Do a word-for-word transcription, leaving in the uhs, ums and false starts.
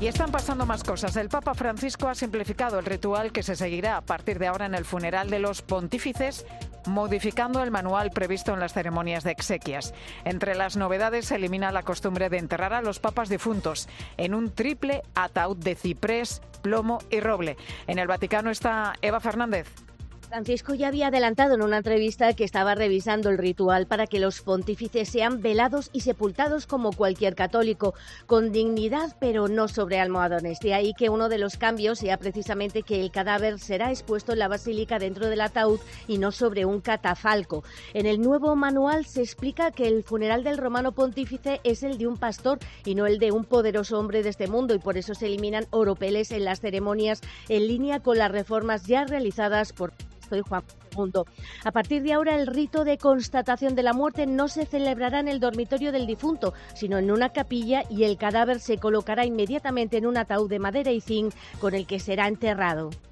Y están pasando más cosas. El Papa Francisco ha simplificado el ritual que se seguirá a partir de ahora en el funeral de los pontífices, modificando el manual previsto en las ceremonias de exequias. Entre las novedades se elimina la costumbre de enterrar a los papas difuntos en un triple ataúd de ciprés, plomo y roble. En el Vaticano está Eva Fernández. Francisco ya había adelantado en una entrevista que estaba revisando el ritual para que los pontífices sean velados y sepultados como cualquier católico, con dignidad pero no sobre almohadones. De ahí que uno de los cambios sea precisamente que el cadáver será expuesto en la basílica dentro del ataúd y no sobre un catafalco. En el nuevo manual se explica que el funeral del romano pontífice es el de un pastor y no el de un poderoso hombre de este mundo, y por eso se eliminan oropeles en las ceremonias, en línea con las reformas ya realizadas por Soy Juan segundo. A partir de ahora, el rito de constatación de la muerte no se celebrará en el dormitorio del difunto, sino en una capilla, y el cadáver se colocará inmediatamente en un ataúd de madera y zinc con el que será enterrado.